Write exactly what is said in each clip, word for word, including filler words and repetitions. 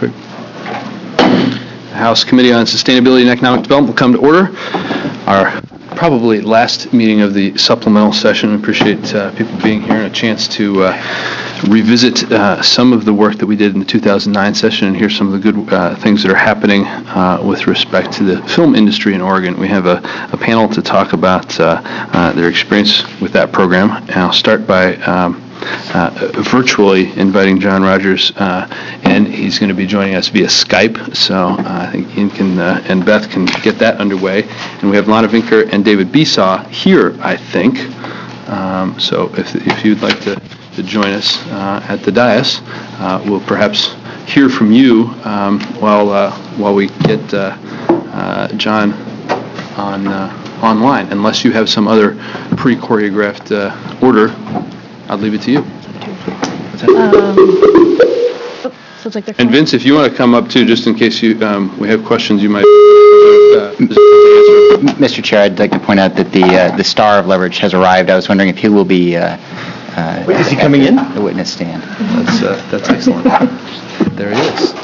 Oxford. The House Committee on Sustainability and Economic Development will come to order. Our probably last meeting of the supplemental session. I appreciate uh, people being here and a chance to uh, revisit uh, some of the work that we did in the two thousand nine session and hear some of the good uh, things that are happening uh, with respect to the film industry in Oregon. We have a, a panel to talk about uh, uh, their experience with that program. And I'll start by um, Uh, virtually inviting John Rogers, uh, and he's going to be joining us via Skype, so uh, I think Ian can, uh, and Beth can get that underway. And we have Lana Vinker and David Besaw here, I think. Um, so if, if you'd like to, to join us uh, at the dais, uh, we'll perhaps hear from you um, while, uh, while we get uh, uh, John on, uh, online, unless you have some other pre-choreographed uh, order. I'll leave it to you. Um, oh, sounds like they're and Vince, if you want to come up too, just in case you um, we have questions, you might uh, answer. Mister Chair, I'd like to point out that the uh, the star of Leverage has arrived. I was wondering if he will be. Uh, uh, Wait, is he coming in? The witness stand. That's uh, that's excellent. There he is.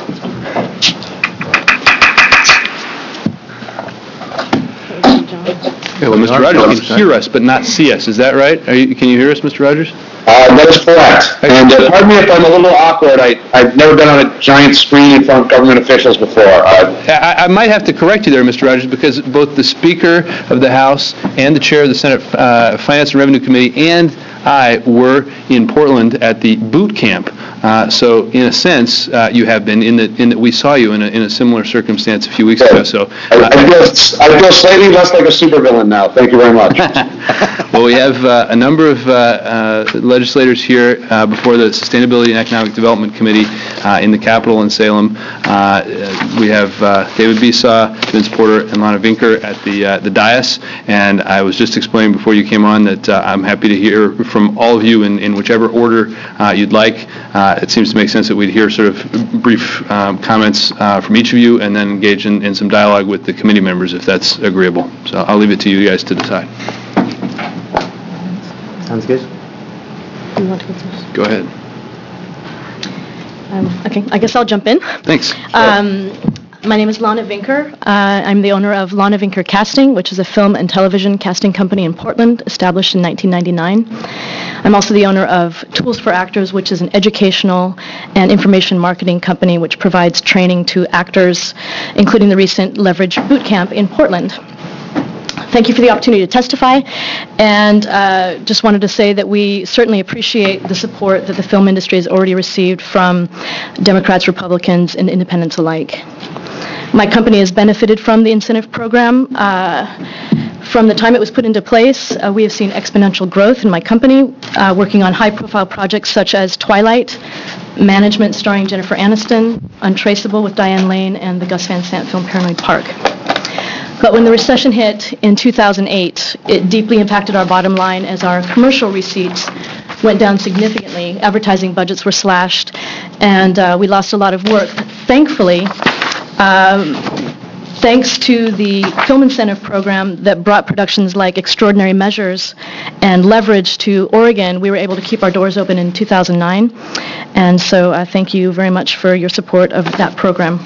Yeah, well, Mister Rogers can hear us but not see us. Is that right? Are you, can you hear us, Mister Rogers? Uh, that's correct. And uh, pardon me if I'm a little awkward. I, I've never been on a giant screen in front of government officials before. Uh, I, I might have to correct you there, Mister Rogers, because both the Speaker of the House and the Chair of the Senate uh, Finance and Revenue Committee and I were in Portland at the boot camp. Uh, so, in a sense, uh, you have been in that in that we saw you in a in a similar circumstance a few weeks ago. So, uh, I, I, feel, I feel slightly less like a supervillain now. Thank you very much. Well, we have uh, a number of uh, uh, legislators here uh, before the Sustainability and Economic Development Committee uh, in the Capitol in Salem. Uh, we have uh, David Besaw, Vince Porter, and Lana Vinker at the uh, the dais. And I was just explaining before you came on that uh, I'm happy to hear from all of you in, in whichever order uh, you'd like. Uh, it seems to make sense that we'd hear sort of brief um, comments uh, from each of you and then engage in, in some dialogue with the committee members if that's agreeable. So I'll leave it to you guys to decide. Sounds good. Do you want to go first? Go ahead. Um, okay, I guess I'll jump in. Thanks. Um, my name is Lana Vinker. Uh, I'm the owner of Lana Vinker Casting, which is a film and television casting company in Portland, established in nineteen ninety-nine. I'm also the owner of Tools for Actors, which is an educational and information marketing company which provides training to actors, including the recent Leverage Boot Camp in Portland. Thank you for the opportunity to testify, and uh, just wanted to say that we certainly appreciate the support that the film industry has already received from Democrats, Republicans, and independents alike. My company has benefited from the incentive program. Uh, From the time it was put into place, uh, we have seen exponential growth in my company, uh, working on high-profile projects such as Twilight, Management starring Jennifer Aniston, Untraceable with Diane Lane, and the Gus Van Sant film Paranoid Park. But when the recession hit in two thousand eight, it deeply impacted our bottom line as our commercial receipts went down significantly. Advertising budgets were slashed, and uh, we lost a lot of work. Thankfully, um, thanks to the film incentive program that brought productions like Extraordinary Measures and Leverage to Oregon, we were able to keep our doors open in two thousand nine. And so uh, thank you very much for your support of that program.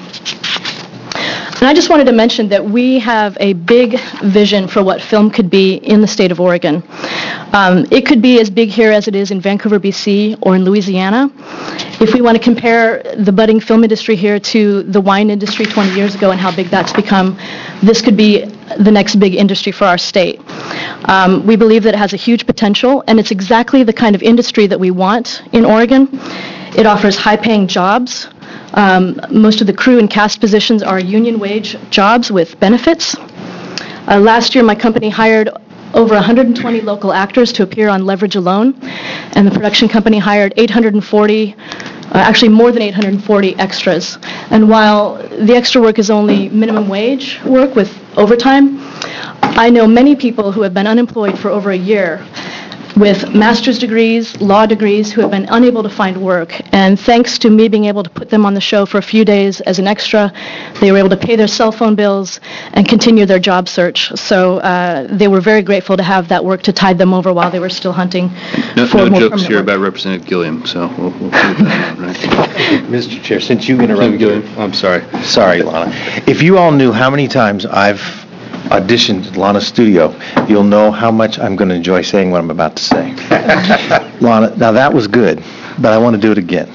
And I just wanted to mention that we have a big vision for what film could be in the state of Oregon. Um, it could be as big here as it is in Vancouver, B C, or in Louisiana. If we want to compare the budding film industry here to the wine industry twenty years ago and how big that's become, this could be the next big industry for our state. Um, we believe that it has a huge potential, and it's exactly the kind of industry that we want in Oregon. It offers high-paying jobs. Um, most of the crew and cast positions are union wage jobs with benefits. Uh, last year, my company hired over one hundred twenty local actors to appear on Leverage alone, and the production company hired eight hundred forty, uh, actually more than eight hundred forty extras. And while the extra work is only minimum wage work with overtime, I know many people who have been unemployed for over a year with master's degrees, law degrees, who have been unable to find work. And thanks to me being able to put them on the show for a few days as an extra, they were able to pay their cell phone bills and continue their job search. So uh, they were very grateful to have that work to tide them over while they were still hunting no, for no more jokes permanent here work. about Representative Gilliam, so we'll, we'll keep that on, right? Mister Chair, since you Kim interrupted, Gillian, I'm sorry. sorry, Lana. If you all knew how many times I've auditioned at Lana's studio, you'll know how much I'm going to enjoy saying what I'm about to say. Lana, now that was good, but I want to do it again.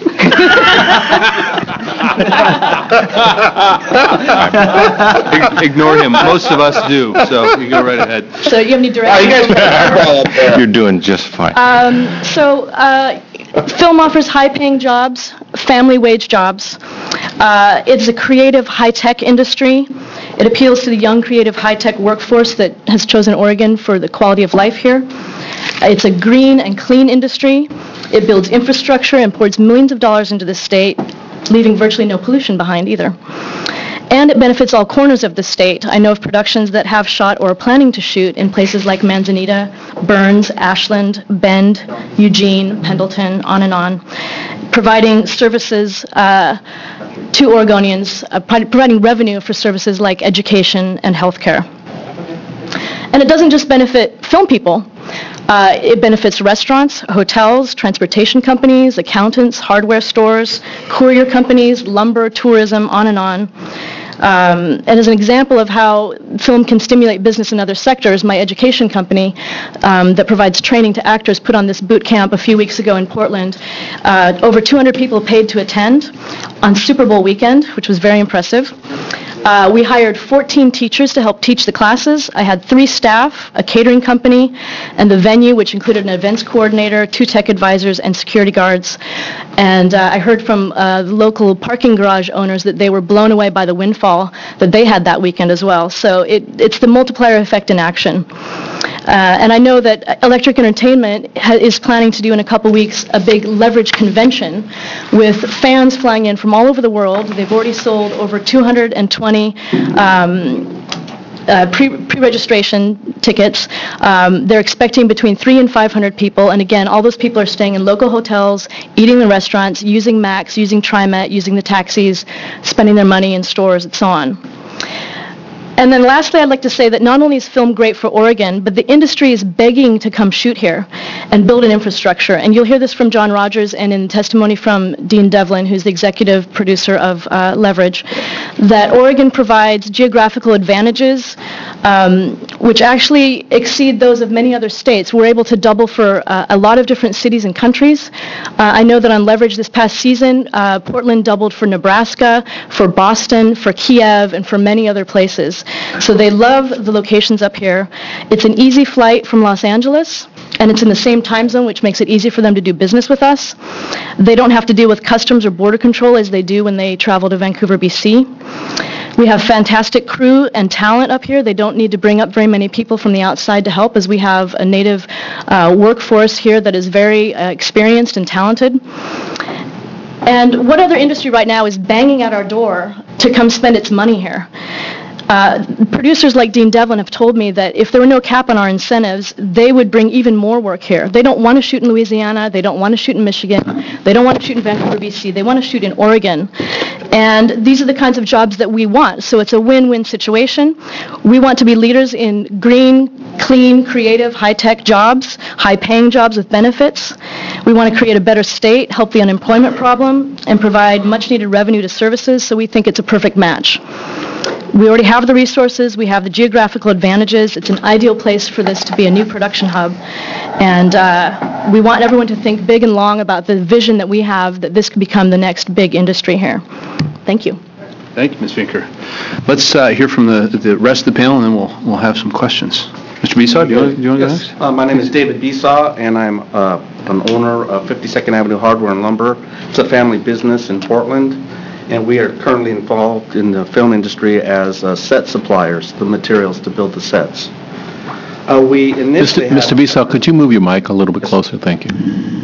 Ignore him. Most of us do, so you go right ahead. So you have any Oh, you guys directions? put an eyeball up there. You're doing just fine. So uh, film offers high-paying jobs, family wage jobs. Uh, It's a creative, high-tech industry. It appeals to the young, creative, high-tech workforce that has chosen Oregon for the quality of life here. It's a green and clean industry. It builds infrastructure and pours millions of dollars into the state, leaving virtually no pollution behind either. And it benefits all corners of the state. I know of productions that have shot or are planning to shoot in places like Manzanita, Burns, Ashland, Bend, Eugene, Pendleton, on and on, providing services uh, to Oregonians, uh, pro- providing revenue for services like education and healthcare. And it doesn't just benefit film people. Uh, It benefits restaurants, hotels, transportation companies, accountants, hardware stores, courier companies, lumber, tourism, on and on. Um, And as an example of how film can stimulate business in other sectors, my education company um, that provides training to actors put on this boot camp a few weeks ago in Portland. Uh, Over two hundred people paid to attend on Super Bowl weekend, which was very impressive. Uh, We hired fourteen teachers to help teach the classes. I had three staff, a catering company, and the venue, which included an events coordinator, two tech advisors, and security guards. And uh, I heard from uh, the local parking garage owners that they were blown away by the windfall that they had that weekend as well. So it, it's the multiplier effect in action. Uh, And I know that Electric Entertainment ha- is planning to do in a couple weeks a big leverage convention with fans flying in from all over the world. They've already sold over two hundred twenty um, uh, pre- pre-registration tickets. Um, They're expecting between three and five hundred people. And again, all those people are staying in local hotels, eating in the restaurants, using Max, using TriMet, using the taxis, spending their money in stores, and so on. And then lastly, I'd like to say that not only is film great for Oregon, but the industry is begging to come shoot here and build an infrastructure. And you'll hear this from John Rogers and in testimony from Dean Devlin, who's the executive producer of uh, Leverage, that Oregon provides geographical advantages um, which actually exceed those of many other states. We're able to double for uh, a lot of different cities and countries. Uh, I know that on Leverage this past season, uh, Portland doubled for Nebraska, for Boston, for Kiev, and for many other places. So they love the locations up here. It's an easy flight from Los Angeles, and it's in the same time zone, which makes it easy for them to do business with us. They don't have to deal with customs or border control as they do when they travel to Vancouver, B C. We have fantastic crew and talent up here. They don't need to bring up very many people from the outside to help, as we have a native uh, workforce here that is very uh, experienced and talented. And what other industry right now is banging at our door to come spend its money here? Uh, Producers like Dean Devlin have told me that if there were no cap on our incentives, they would bring even more work here. They don't want to shoot in Louisiana. They don't want to shoot in Michigan. They don't want to shoot in Vancouver, B C. They want to shoot in Oregon. And these are the kinds of jobs that we want. So it's a win-win situation. We want to be leaders in green, clean, creative, high-tech jobs, high-paying jobs with benefits. We want to create a better state, help the unemployment problem, and provide much-needed revenue to services. So we think it's a perfect match. We already have the resources, we have the geographical advantages, it's an ideal place for this to be a new production hub, and uh, we want everyone to think big and long about the vision that we have that this could become the next big industry here. Thank you. Thank you, Miz Vinker. Let's uh, hear from the the rest of the panel, and then we'll we'll have some questions. Mister Besaw, do you want do you want to go Yes. next? Uh, My name is David Besaw, and I'm uh, an owner of fifty-second Avenue Hardware and Lumber. It's a family business in Portland, and we are currently involved in the film industry as uh, set suppliers, the materials to build the sets. Uh, We initially had- Mister Besaw, could you move your mic a little bit closer? Thank you.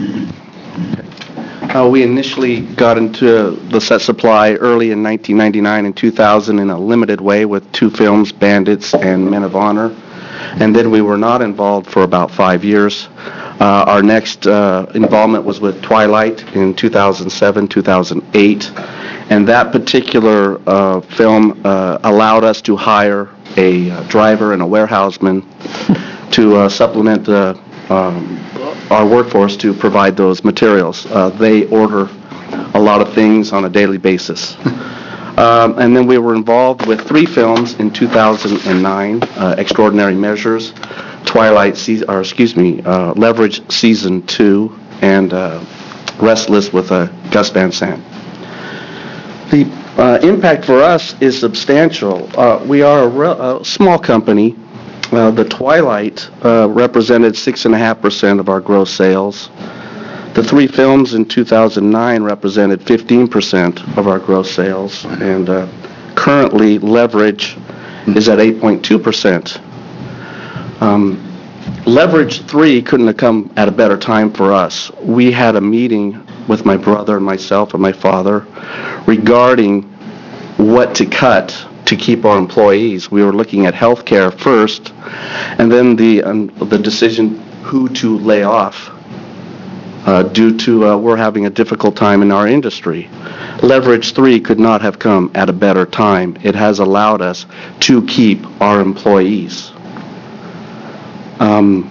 Uh, We initially got into the set supply early in nineteen ninety-nine and two thousand in a limited way with two films, Bandits and Men of Honor. And then we were not involved for about five years. Uh, Our next uh, involvement was with Twilight in two thousand seven, two thousand eight. And that particular uh, film uh, allowed us to hire a uh, driver and a warehouseman to uh, supplement the um, our workforce to provide those materials. Uh, They order a lot of things on a daily basis. Um, And then we were involved with three films in two thousand nine, uh, Extraordinary Measures, Twilight, Se- or excuse me, uh, Leverage Season two, and uh, Restless with uh, Gus Van Sant. The uh, impact for us is substantial. Uh, We are a re- a small company. Uh, The Twilight uh, represented six point five percent of our gross sales. The three films in two thousand nine represented fifteen percent of our gross sales, and uh, currently Leverage is at eight point two percent. Um, Leverage three couldn't have come at a better time for us. We had a meeting with my brother and myself and my father regarding what to cut to keep our employees. We were looking at healthcare first, and then the um, the decision who to lay off uh, due to uh, we're having a difficult time in our industry. Leverage three could not have come at a better time. It has allowed us to keep our employees. Um,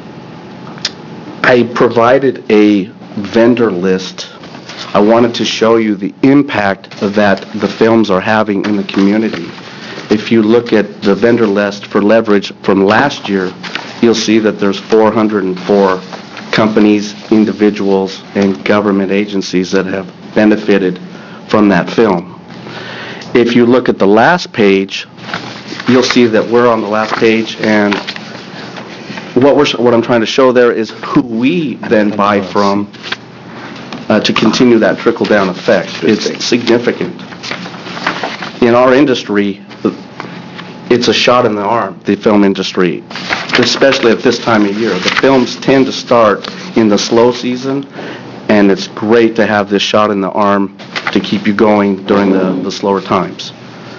I provided a vendor list. I wanted to show you the impact that the films are having in the community. If you look at the vendor list for Leverage from last year, you'll see that there's four hundred four companies, individuals, and government agencies that have benefited from that film. If you look at the last page, you'll see that we're on the last page, and what we're what I'm trying to show there is who we then buy from uh, to continue that trickle-down effect. It's significant. In our industry, it's a shot in the arm, the film industry, especially at this time of year. The films tend to start in the slow season, and it's great to have this shot in the arm to keep you going during the, the slower times.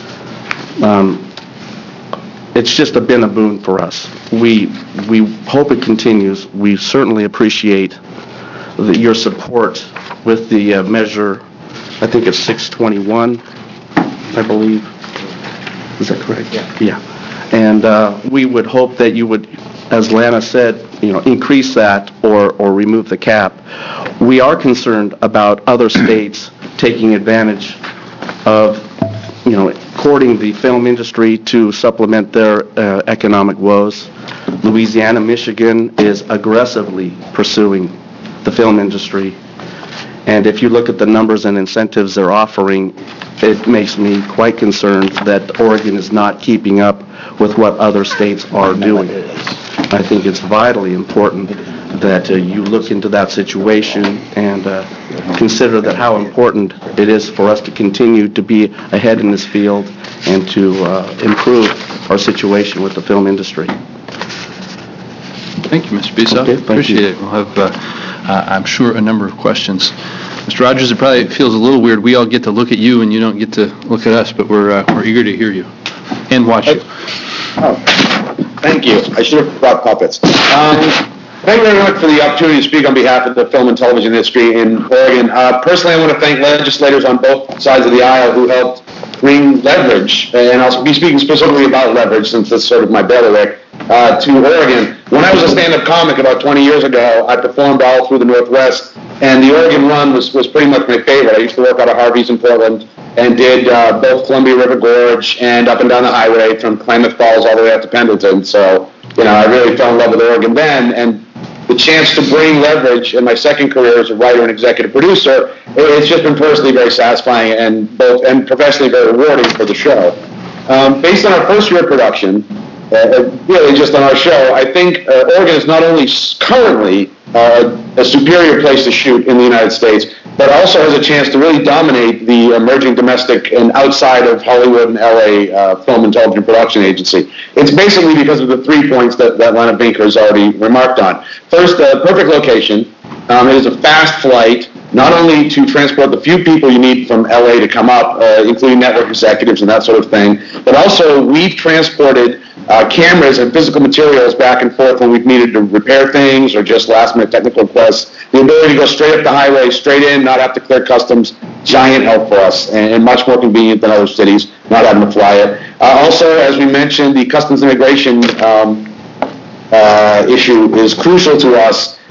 Um, it's just a, been a boon for us. We, we hope it continues. We certainly appreciate the, your support with the uh, measure, I think it's six twenty-one, I believe. Is that correct? Yeah. Yeah. And uh, we would hope that you would, as Lana said, you know, increase that or, or remove the cap. We are concerned about other states taking advantage of, you know, courting the film industry to supplement their uh, economic woes. Louisiana, Michigan is aggressively pursuing the film industry. And if you look at the numbers and incentives they're offering, it makes me quite concerned that Oregon is not keeping up with what other states are doing. I think it's vitally important that uh, you look into that situation and uh, consider that how important it is for us to continue to be ahead in this field and to uh, improve our situation with the film industry. Thank you, Mister Bissoff. Okay, thank Appreciate you. it. We'll have, uh, uh, I'm sure, a number of questions. Mister Rogers, it probably feels a little weird. We all get to look at you and you don't get to look at us, but we're, uh, we're eager to hear you and watch you. Oh, thank you. I should have brought puppets. Um, thank you very much for the opportunity to speak on behalf of the film and television industry in Oregon. Uh, personally, I want to thank legislators on both sides of the aisle who helped bring Leverage, and I'll be speaking specifically about Leverage since that's sort of my bailiwick, uh, to Oregon. When I was a stand-up comic about twenty years ago, I performed all through the Northwest, and the Oregon run was, was pretty much my favorite. I used to work out of Harvey's in Portland and did uh, both Columbia River Gorge and up and down the highway from Klamath Falls all the way up to Pendleton. So, you know, I really fell in love with Oregon then, and the chance to bring Leverage in my second career as a writer and executive producer, it's just been personally very satisfying and both and professionally very rewarding for the show. Um, based on our first year of production, uh, really just on our show, I think uh, Oregon is not only currently uh, a superior place to shoot in the United States, but also has a chance to really dominate the emerging domestic and outside of Hollywood and L A uh, film and television production agency. It's basically because of the three points that, that Lana Vinker has already remarked on. First, uh, perfect location. Um, it is a fast flight, not only to transport the few people you need from L A to come up, uh, including network executives and that sort of thing, but also we've transported Uh, cameras and physical materials back and forth when we've needed to repair things or just last-minute technical requests. The ability to go straight up the highway, straight in, not have to clear customs, giant help for us and, and much more convenient than other cities, not having to fly it. Uh, also, as we mentioned, the customs immigration um, uh, issue is crucial to us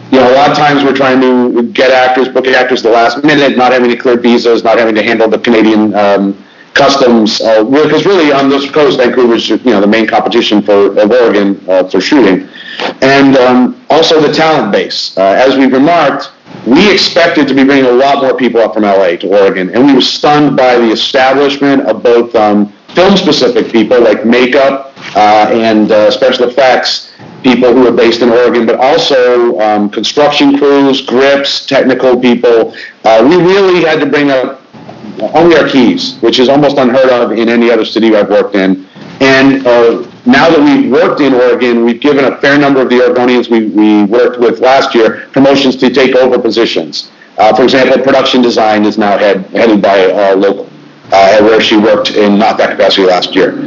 you know, a lot of times we're trying to get actors, book actors the last minute, not having to clear visas, not having to handle the Canadian um, customs, because uh, really on this coast, Vancouver's, you know, the main competition for of Oregon uh, for shooting. And um, also the talent base. Uh, as we've remarked, we expected to be bringing a lot more people up from L A to Oregon, and we were stunned by the establishment of both um, film-specific people like makeup uh, and uh, special effects people who are based in Oregon, but also um, construction crews, grips, technical people. Uh, we really had to bring up only our keys, which is almost unheard of in any other city I've worked in. And uh, now that we've worked in Oregon, we've given a fair number of the Oregonians we, we worked with last year promotions to take over positions. Uh, for example, production design is now head, headed by our local, uh, where she worked in not that capacity last year.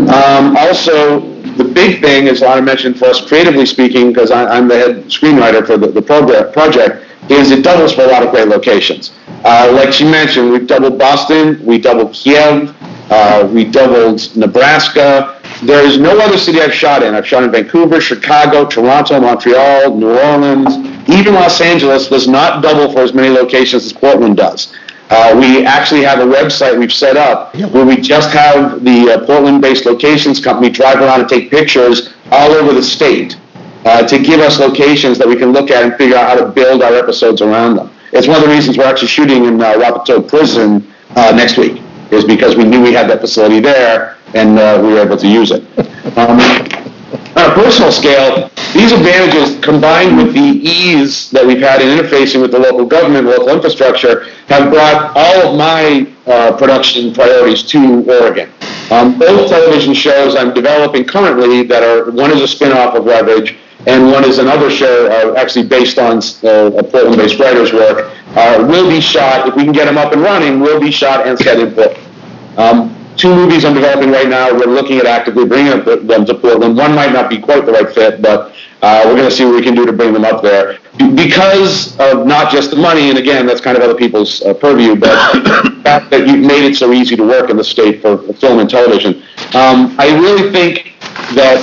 Um, also, the big thing, as Lana mentioned, for us creatively speaking, because I'm the head screenwriter for the, the project, is it doubles for a lot of great locations. Uh, like she mentioned, we've doubled Boston, we doubled Kiev, uh, we doubled Nebraska. There is no other city I've shot in. I've shot in Vancouver, Chicago, Toronto, Montreal, New Orleans. Even Los Angeles does not double for as many locations as Portland does. Uh, we actually have a website we've set up where we just have the uh, Portland-based locations company drive around and take pictures all over the state uh, to give us locations that we can look at and figure out how to build our episodes around them. It's one of the reasons we're actually shooting in uh, Wapato Prison uh, next week, is because we knew we had that facility there and uh, we were able to use it. Um, on a personal scale, these advantages, combined with the ease that we've had in interfacing with the local government, local infrastructure, have brought all of my uh, production priorities to Oregon. Um, both television shows I'm developing currently that are, one is a spin-off of Leverage, and one is another show uh, actually based on uh, a Portland-based writer's work, uh, will be shot, if we can get them up and running, will be shot and set in Portland. Um, Two movies I'm developing right now, we're looking at actively bringing them to Portland. One might not be quite the right fit, but uh, we're going to see what we can do to bring them up there. Because of not just the money, and again, that's kind of other people's uh, purview, but the fact that you've made it so easy to work in the state for film and television. Um, I really think that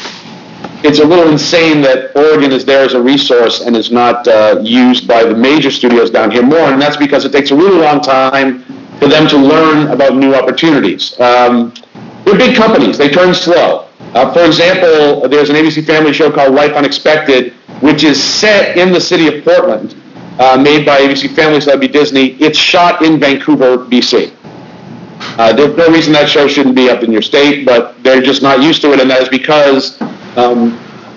it's a little insane that Oregon is there as a resource and is not uh, used by the major studios down here more, and that's because it takes a really long time for them to learn about new opportunities. Um, they're big companies, they turn slow. Uh, for example, there's an A B C family show called Life Unexpected, which is set in the city of Portland, uh, made by A B C Family, so that'd be Disney. It's shot in Vancouver, B C. Uh, there's no reason that show shouldn't be up in your state, but they're just not used to it, and that is because um,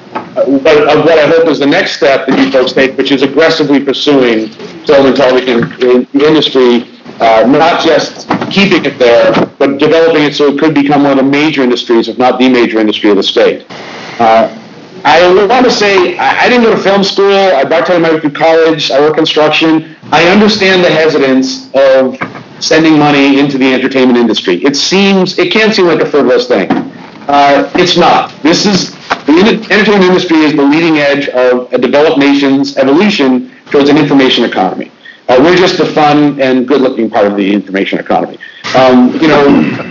of what I hope is the next step that you folks take, which is aggressively pursuing film and television in the industry. Uh, not just keeping it there, but developing it so it could become one of the major industries, if not the major industry of the state. Uh, I want to say, I, I didn't go to film school, I bartended my way through college, I work construction. I understand the hesitance of sending money into the entertainment industry. It seems, it can seem like a frivolous thing. Uh, it's not. This is, the entertainment industry is the leading edge of a developed nation's evolution towards an information economy. Uh, we're just the fun and good-looking part of the information economy. Um, you know,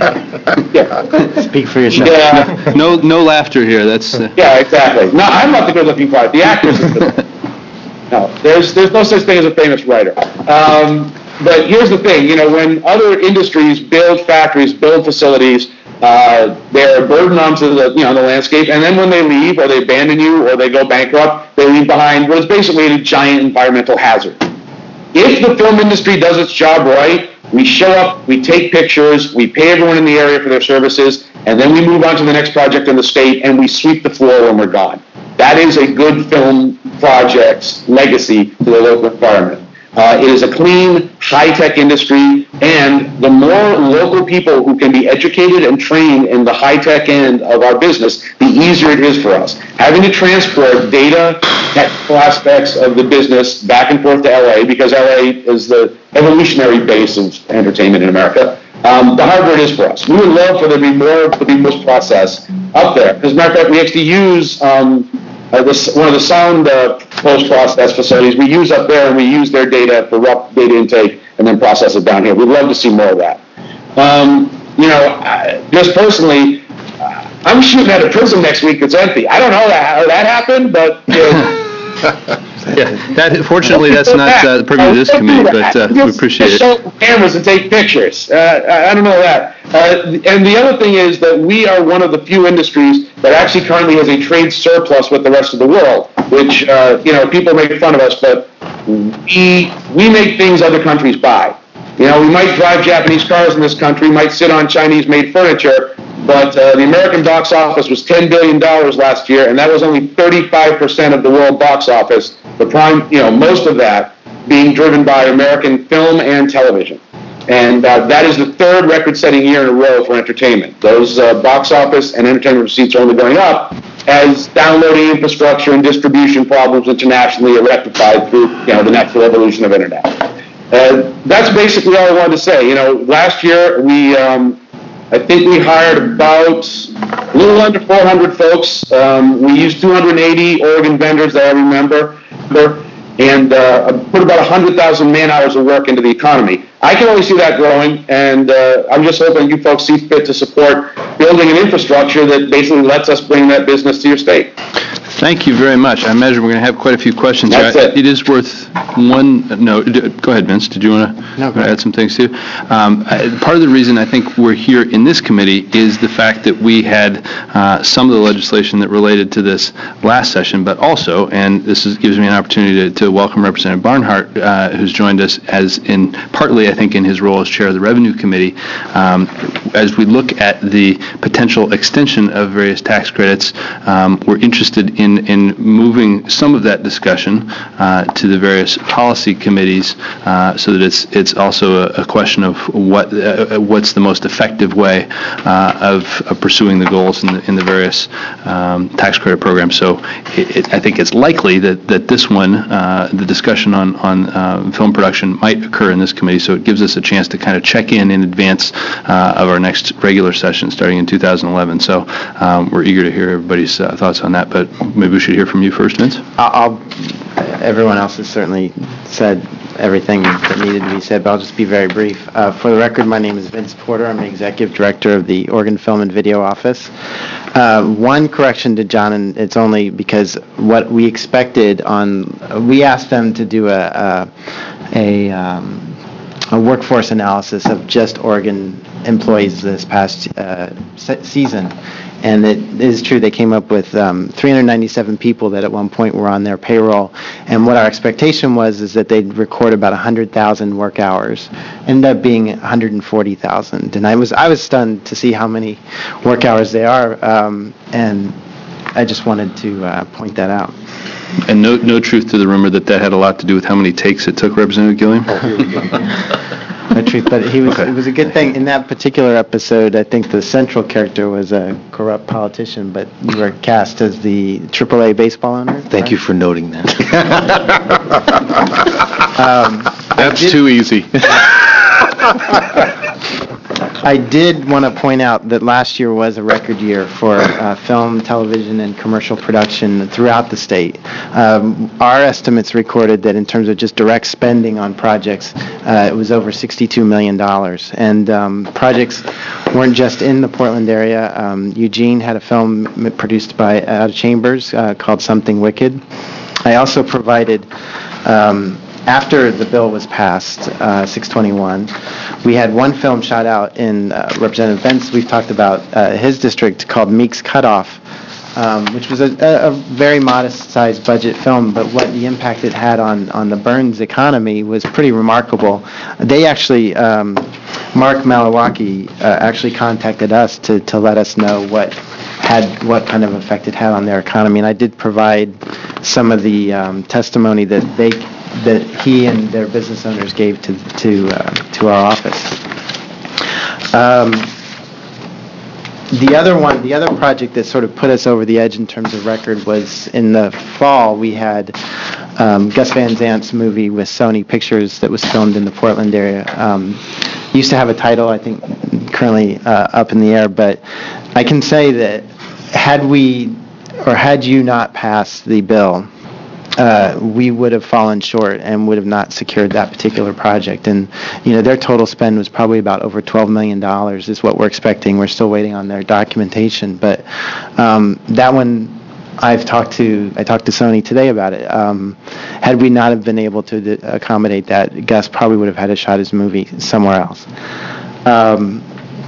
yeah. Speak for yourself. Yeah. No, no laughter here, that's... Uh... Yeah, exactly. No, I'm not the good-looking part. The actors are good. No, there's, there's no such thing as a famous writer. Um, but here's the thing, you know, when other industries build factories, build facilities, uh, they're a burden onto the, you know, the landscape, and then when they leave, or they abandon you, or they go bankrupt, they leave behind what is basically a giant environmental hazard. If the film industry does its job right, we show up, we take pictures, we pay everyone in the area for their services, and then we move on to the next project in the state, and we sweep the floor when we're gone. That is a good film project's legacy to the local environment. Uh, it is a clean, high-tech industry, and the more local people who can be educated and trained in the high-tech end of our business, the easier it is for us. Having to transport data, technical aspects of the business back and forth to L A, because L A is the evolutionary base of entertainment in America, um, the harder it is for us. We would love for there to be more of the post-process up there. As a matter of fact, we actually use um, uh, this, one of the sound uh, post-process facilities we use up there, and we use their data for rough data intake and then process it down here. We'd love to see more of that. Um, you know, I, just personally, uh, I'm shooting at a prison next week that's empty. I don't know how that happened, but you know, Yeah, that, fortunately, that's not uh, the purview of this committee, but uh, we appreciate Just it. show cameras and take pictures. Uh, I, I don't know that. Uh, and the other thing is that we are one of the few industries that actually currently has a trade surplus with the rest of the world, which, uh, you know, people make fun of us, but we, we make things other countries buy. You know, we might drive Japanese cars in this country, might sit on Chinese-made furniture, but uh, the American box office was ten billion dollars last year, and that was only thirty-five percent of the world box office. The prime, you know, most of that being driven by American film and television. And uh, that is the third record-setting year in a row for entertainment. Those uh, box office and entertainment receipts are only going up as downloading infrastructure and distribution problems internationally are rectified through, you know, the natural evolution of internet. Uh, that's basically all I wanted to say. You know, last year we, um, I think we hired about a little under four hundred folks. Um, we used two hundred eighty Oregon vendors that I remember, and uh, put about one hundred thousand man hours of work into the economy. I can only see that growing, and uh, I'm just hoping you folks see fit to support building an infrastructure that basically lets us bring that business to your state. Thank you very much. I imagine we're going to have quite a few questions. That's here. it. It is worth one, no, d- go ahead, Vince. Did you want to No, go ahead. add some things too? Um, I- Part of the reason I think we're here in this committee is the fact that we had uh, some of the legislation that related to this last session, but also, and this is, gives me an opportunity to, to welcome Representative Barnhart, uh, who's joined us as in, partly I think in his role as chair of the Revenue Committee, um, as we look at the potential extension of various tax credits, um, we're interested in in moving some of that discussion uh, to the various policy committees uh, so that it's it's also a, a question of what uh, what's the most effective way uh, of, of pursuing the goals in the, in the various um, tax credit programs. So it, it, I think it's likely that, that this one, uh, the discussion on, on uh, film production might occur in this committee, so it gives us a chance to kind of check in in advance uh, of our next regular session starting in two thousand eleven. So um, we're eager to hear everybody's uh, thoughts on that, but maybe we should hear from you first, Vince. I'll, everyone else has certainly said everything that needed to be said, but I'll just be very brief. Uh, for the record, my name is Vince Porter. I'm the Executive Director of the Oregon Film and Video Office. Uh, one correction to John, and it's only because what we expected on, we asked them to do a, a, a, um, a workforce analysis of just Oregon employees this past uh, se- season. And it is true, they came up with um, three hundred ninety-seven people that at one point were on their payroll. And what our expectation was is that they'd record about one hundred thousand work hours. Ended up being one hundred forty thousand. And I was I was stunned to see how many work hours they are. Um, and I just wanted to uh, point that out. And no no truth to the rumor that that had a lot to do with how many takes it took, Representative Gilliam? No truth, but he was, it was a good thing. In that particular episode, I think the central character was a corrupt politician, but you were cast as the triple A baseball owner. Thank you for noting that. That's too easy. I did want to point out that last year was a record year for uh, film, television, and commercial production throughout the state. Um, Our estimates recorded that in terms of just direct spending on projects, uh, it was over sixty-two million dollars. And um, projects weren't just in the Portland area. Um, Eugene had a film m- produced by Out of Chambers uh, called Something Wicked. I also provided, um, after the bill was passed, uh, six twenty-one, we had one film shot out in uh, Representative Bentz. We've talked about uh, his district called Meek's Cutoff, um, which was a, a, a very modest-sized budget film, but what the impact it had on, on the Burns economy was pretty remarkable. They actually, um, Mark Malawaki uh, actually contacted us to, to let us know what had what kind of effect it had on their economy, and I did provide some of the um, testimony that they that he and their business owners gave to to uh, to our office. Um, the other one, the other project that sort of put us over the edge in terms of record was in the fall. We had um, Gus Van Zant's movie with Sony Pictures that was filmed in the Portland area. Um, used to have a title, I think, currently uh, up in the air, but I can say that had we or had you not passed the bill, Uh, we would have fallen short and would have not secured that particular project. And, you know, their total spend was probably about over twelve million dollars is what we're expecting. We're still waiting on their documentation. But um, that one, I've talked to, I talked to Sony today about it. Um, Had we not have been able to d- accommodate that, Gus probably would have had to shot his movie somewhere else. Um,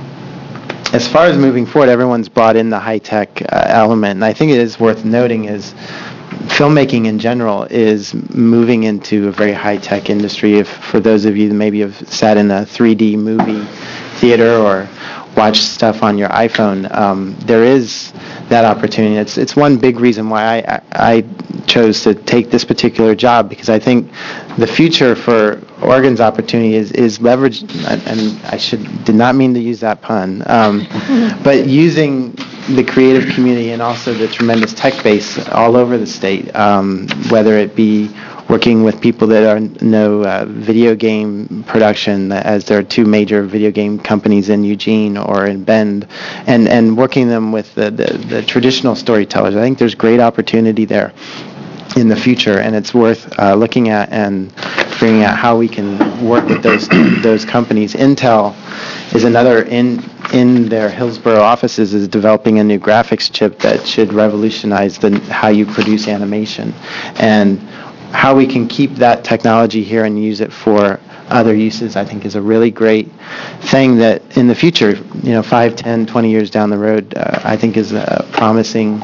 As far as moving forward, everyone's brought in the high-tech uh, element, and I think it is worth noting is filmmaking in general is moving into a very high-tech industry. If, for those of you that maybe have sat in a three D movie theater or watched stuff on your iPhone, um, there is that opportunity. It's it's one big reason why I, I chose to take this particular job, because I think the future for Oregon's opportunity is, is leverage, and I should did not mean to use that pun, um, but using the creative community and also the tremendous tech base all over the state, um, whether it be working with people that are, know uh, video game production, as there are two major video game companies in Eugene or in Bend, and, and working them with the, the, the traditional storytellers. I think there's great opportunity there in the future, and it's worth uh, looking at and figuring out how we can work with those those companies. Intel is another in in their Hillsborough offices is developing a new graphics chip that should revolutionize the how you produce animation, and how we can keep that technology here and use it for other uses, I think is a really great thing that in the future, you know, five, ten, twenty years down the road, uh, I think is a promising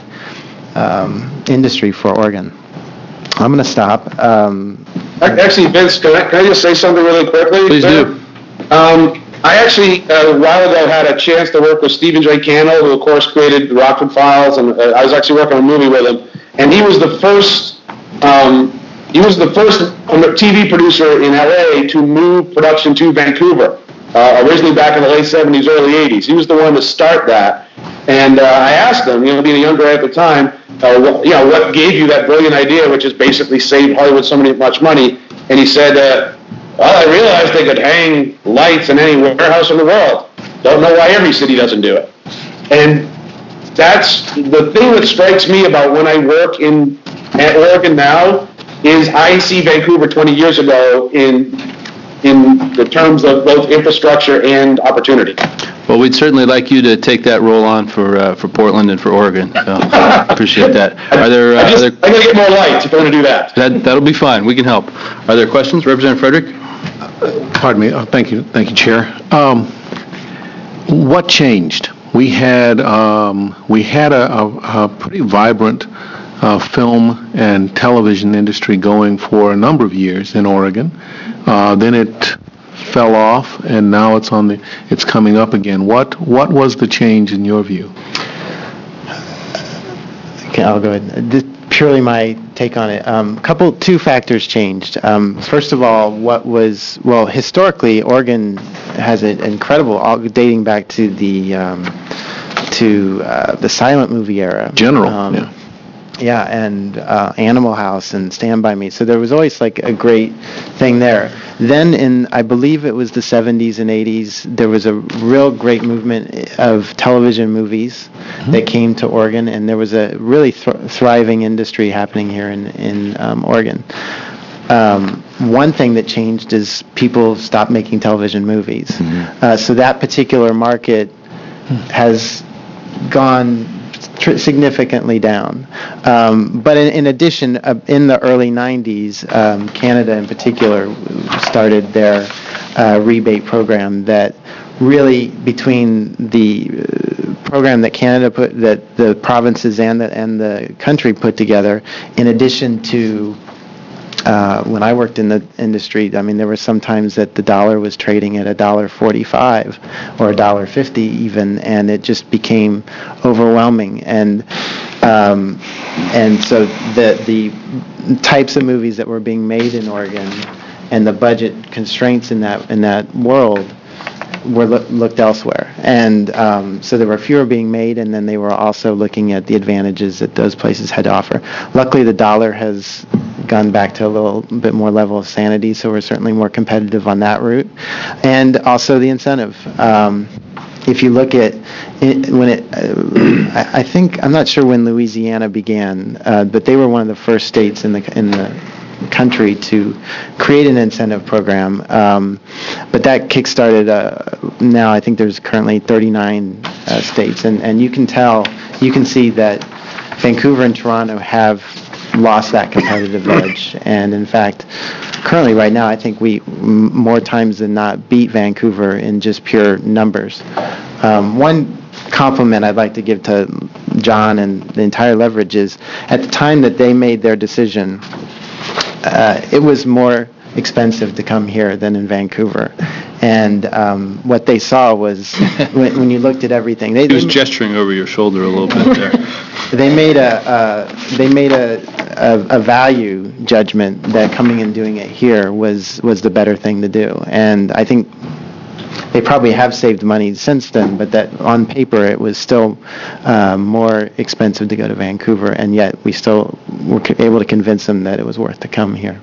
um, industry for Oregon. I'm going to stop. Um, Actually, Vince, can I, can I just say something really quickly? Please do. Um, I actually, uh, a while ago, had a chance to work with Stephen J. Cannell, who of course created the Rockford Files, and uh, I was actually working on a movie with him, and he was the first, um, he was the first T V producer in L A to move production to Vancouver, uh, originally back in the late seventies, early eighties. He was the one to start that, and uh, I asked him, you know, being a young guy at the time, Uh, what, you know, what gave you that brilliant idea, which is basically save Hollywood so many, much money? And he said, uh, well, I realized they could hang lights in any warehouse in the world. Don't know why every city doesn't do it. And that's the thing that strikes me about when I work in at Oregon now is I see Vancouver twenty years ago in in the terms of both infrastructure and opportunity. Well, we'd certainly like you to take that role on for uh, for Portland and for Oregon. So appreciate that. Are there? Uh, I just, are there I'm going to get more lights if I'm going to do that. that that'll be fine. We can help. Are there questions, Representative Frederick? Pardon me. Oh, thank you. Thank you, Chair. Um, What changed? We had, um, we had a, a, a pretty vibrant uh, film and television industry going for a number of years in Oregon. Uh, Then it fell off, and now it's on the, it's coming up again. What, what was the change in your view? Okay, I'll go ahead. This, purely my take on it. Um, couple, two factors changed. Um, first of all, what was, well, historically, Oregon has an incredible, all dating back to the, um, to uh, the silent movie era. General, Um, yeah. Yeah, and uh, Animal House and Stand By Me. So there was always like a great thing there. Then in, I believe it was the seventies and eighties, there was a real great movement of television movies mm-hmm. that came to Oregon, and there was a really thr- thriving industry happening here in, in um, Oregon. Um, one thing that changed is people stopped making television movies. Mm-hmm. Uh, so that particular market has gone tr- significantly down. Um, but in, in addition, uh, in the early nineties, um, Canada in particular started their uh, rebate program that really, between the uh, program that Canada put, that the provinces and the, and the country put together, in addition to Uh, when I worked in the industry, I mean, there were some times that the dollar was trading at a dollar forty-five or a dollar fifty even, and it just became overwhelming. And um, and so the the types of movies that were being made in Oregon and the budget constraints in that in that world were look, looked elsewhere. And um, so there were fewer being made, and then they were also looking at the advantages that those places had to offer. Luckily, the dollar has gone back to a little bit more level of sanity, so we're certainly more competitive on that route. And also the incentive. Um, if you look at it, when it, uh, I, I think, I'm not sure when Louisiana began, uh, but they were one of the first states in the in the country to create an incentive program. Um, but that kickstarted, uh, now I think there's currently thirty-nine uh, states, and, and you can tell, you can see that Vancouver and Toronto have lost that competitive edge. And in fact, currently, right now, I think we, m- more times than not, beat Vancouver in just pure numbers. Um, One compliment I'd like to give to John and the entire Leverage is, at the time that they made their decision, uh, it was more expensive to come here than in Vancouver. And um, what they saw was, when when you looked at everything, they He was they- gesturing over your shoulder a little bit there. they made a, uh, they made a, a a value judgment that coming and doing it here was, was the better thing to do. And I think they probably have saved money since then, but that, on paper, it was still uh, more expensive to go to Vancouver, and yet we still were co- able to convince them that it was worth to come here.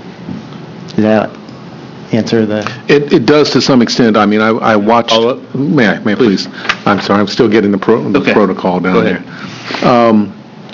Does that answer the? It, it does to some extent. I mean, I, I watched, Follow-up? may I, may I please? I'm sorry, I'm still getting the pro, the Okay. protocol Go down ahead. there. Um,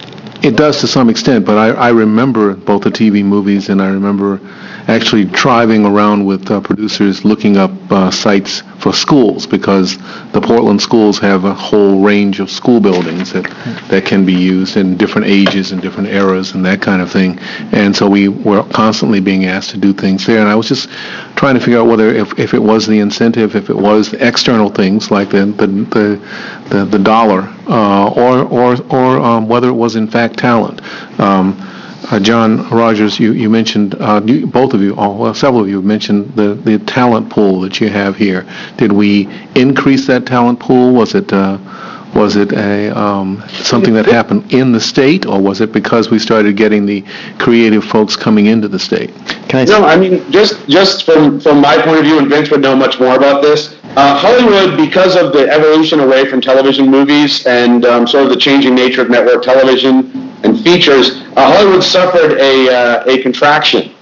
It does to some extent, but I, I remember both the T V movies, and I remember actually driving around with uh, producers looking up uh, sites for schools, because the Portland schools have a whole range of school buildings that, that can be used in different ages and different eras and that kind of thing. And so we were constantly being asked to do things there. And I was just trying to figure out whether, if, if it was the incentive, if it was the external things like the, the, the, the, the dollar, uh, or, or, or um, whether it was in fact talent. Um, Uh, John Rogers, you, you mentioned, uh, you, both of you, oh, well, several of you mentioned the, the talent pool that you have here. Did we increase that talent pool? Was it, uh, was it a, um, something that happened in the state, or was it because we started getting the creative folks coming into the state? Can I? No, I mean, just, just from, from my point of view, and Vince would know much more about this, uh, Hollywood, because of the evolution away from television movies and um, sort of the changing nature of network television and features, uh, Hollywood suffered a, uh, a contraction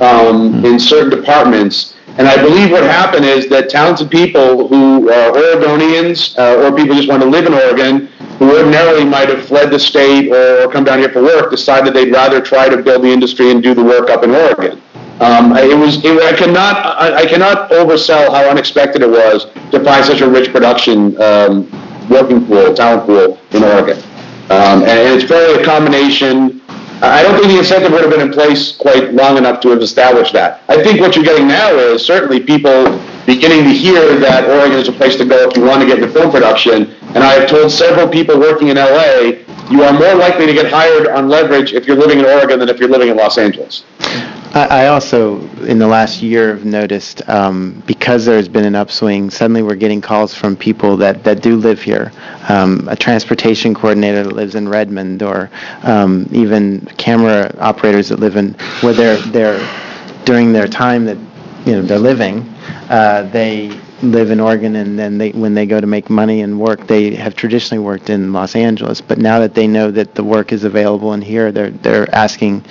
um, in certain departments. And I believe what happened is that talented people who are Oregonians uh, or people who just want to live in Oregon, who ordinarily might have fled the state or come down here for work, decided they'd rather try to build the industry and do the work up in Oregon. Um, it was, it, I cannot, I, I cannot oversell how unexpected it was to find such a rich production um, working pool, talent pool in Oregon. Um, and it's probably a combination. I don't think the incentive would have been in place quite long enough to have established that. I think what you're getting now is certainly people beginning to hear that Oregon is a place to go if you want to get into film production. And I have told several people working in L A, you are more likely to get hired on Leverage if you're living in Oregon than if you're living in Los Angeles. I I also, in the last year, have noticed, um, because there's been an upswing, suddenly we're getting calls from people that, that do live here. Um, a transportation coordinator that lives in Redmond, or um, even camera operators that live in, where they're, they're, during their time that, you know, they're living, uh, they live in Oregon, and then they, when they go to make money and work, they have traditionally worked in Los Angeles. But now that they know that the work is available in here, they're, they're asking,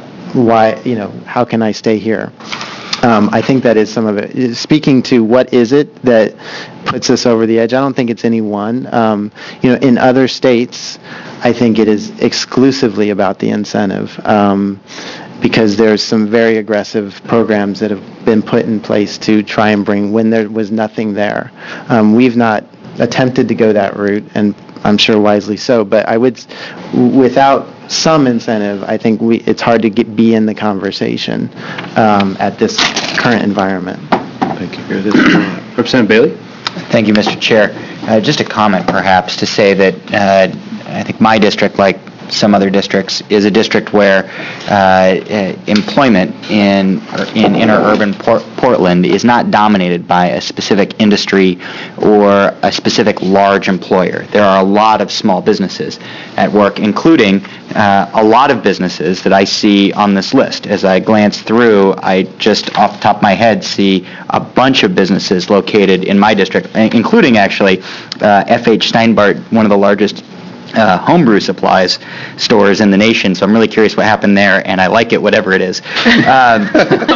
why, you know, how can I stay here? Um, I think that is some of it. Speaking to what is it that puts us over the edge, I don't think it's any one. Um, you know, in other states, I think it is exclusively about the incentive, um, because there's some very aggressive programs that have been put in place to try and bring, when there was nothing there. Um, we've not attempted to go that route, and I'm sure wisely so, but I would, without some incentive, I think we, it's hard to get, be in the conversation um, at this current environment. Thank you. Representative Bailey? Thank you, Mister Chair. Uh, Just a comment, perhaps, to say that uh, I think my district, like some other districts, is a district where uh, uh, employment in in interurban Port- Portland is not dominated by a specific industry or a specific large employer. There are a lot of small businesses at work, including uh, a lot of businesses that I see on this list. As I glance through, I just off the top of my head see a bunch of businesses located in my district, including actually uh, F H Steinbart, one of the largest Uh, homebrew supplies stores in the nation, so I'm really curious what happened there, and I like it, whatever it is. Um,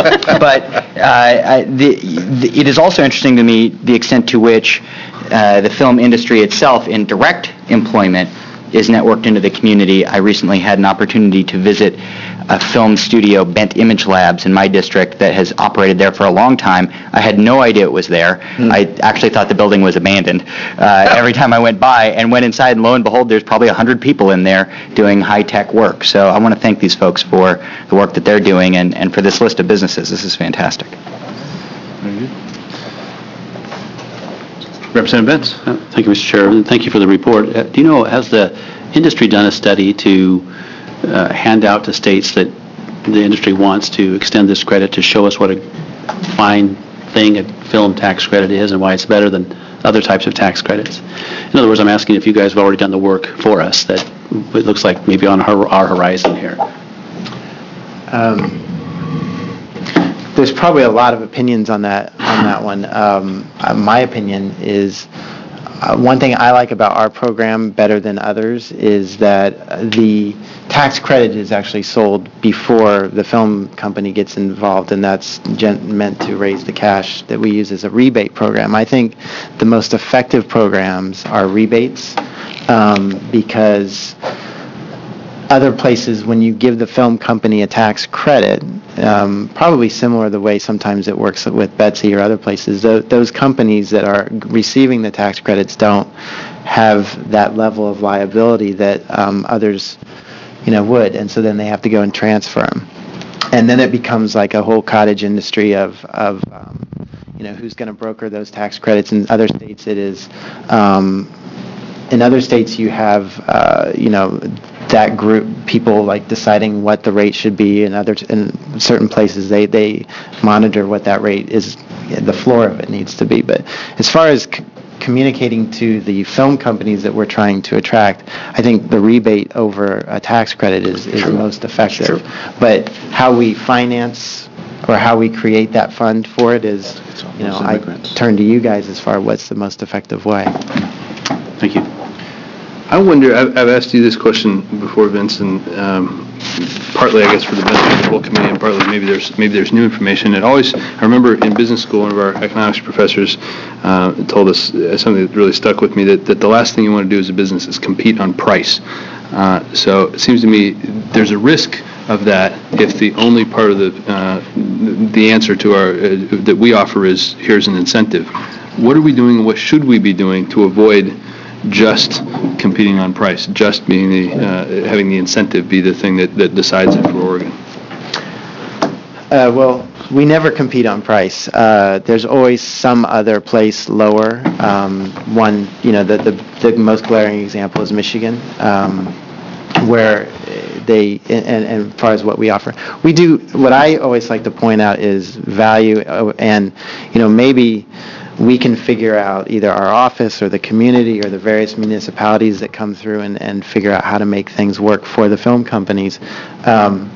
but uh, I, the, the, it is also interesting to me the extent to which uh, the film industry itself, in direct employment, is networked into the community. I recently had an opportunity to visit a film studio, Bent Image Labs, in my district that has operated there for a long time. I had no idea it was there. Mm. I actually thought the building was abandoned uh, every time I went by, and went inside, and lo and behold, there's probably one hundred people in there doing high-tech work. So I want to thank these folks for the work that they're doing, and, and for this list of businesses. This is fantastic. Representative Benz. Uh, Thank you, Mister Chair, and thank you for the report. Uh, Do you know, has the industry done a study to uh, hand out to states that the industry wants to extend this credit to show us what a fine thing a film tax credit is and why it's better than other types of tax credits? In other words, I'm asking if you guys have already done the work for us that it looks like maybe on our, our horizon here. Um, There's probably a lot of opinions on that on that one. Um, uh, my opinion is uh, one thing I like about our program better than others is that uh, the tax credit is actually sold before the film company gets involved, and that's gen- meant to raise the cash that we use as a rebate program. I think the most effective programs are rebates um, because other places, when you give the film company a tax credit, um, probably similar to the way sometimes it works with Betsy or other places, th- those companies that are receiving the tax credits don't have that level of liability that um, others, you know, would, and so then they have to go and transfer them. And then it becomes like a whole cottage industry of, of um, you know, who's going to broker those tax credits. In other states, it is, um, in other states, you have, uh, you know, that group, people like deciding what the rate should be, and other, in certain places they, they monitor what that rate is, the floor of it needs to be. But as far as c- communicating to the film companies that we're trying to attract, I think the rebate over a tax credit is, is True. most effective. True. But how we finance or how we create that fund for it is, you know, I turn to you guys as far as what's the most effective way. Thank you. I wonder, I've, I've asked you this question before, Vince, and um, partly, I guess, for the benefit of the whole committee, and partly maybe there's maybe there's new information. It always, I remember in business school, one of our economics professors uh, told us uh, something that really stuck with me, that, that the last thing you want to do as a business is compete on price. Uh, so it seems to me there's a risk of that if the only part of the uh, the answer to our uh, that we offer is here's an incentive. What are we doing, and what should we be doing to avoid just competing on price, just being the, uh, having the incentive be the thing that, that decides it for Oregon? Uh, well, we never compete on price. Uh, there's always some other place lower. Um, one, you know, the, the, the most glaring example is Michigan, um, where they, and, and as far as what we offer, we do, what I always like to point out is value, and, you know, maybe we can figure out, either our office or the community or the various municipalities that come through and, and figure out how to make things work for the film companies. Um,